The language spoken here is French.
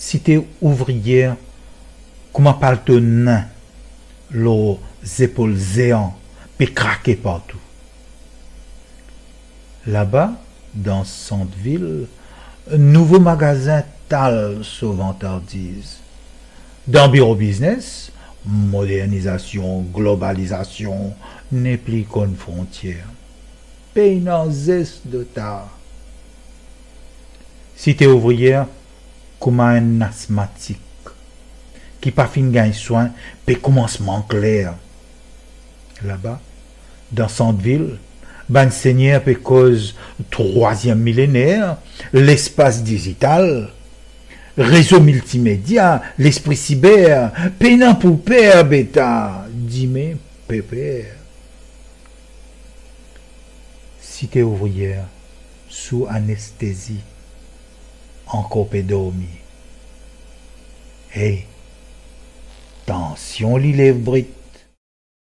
Cité ouvrière, comment parle-t-on nain, les épaules géants, puis craquer partout. Là-bas, dans Centre-Ville, un nouveau magasin Tal sauvantardise. Dans Bureau Business, modernisation, globalisation, n'est plus qu'une frontière. Pays dans zeste de tard. Cité ouvrière, comme un asthmatique, qui pas fin gagne soin, puis commencement clair. Là-bas, dans Centre-Ville, ban seigneur peut cause troisième millénaire, l'espace digital, réseau multimédia, l'esprit cyber, peinant pour père bêta, dimé pépère. Cité ouvrière, sous anesthésie, encore pédormi. Hey, tension, l'élève brite.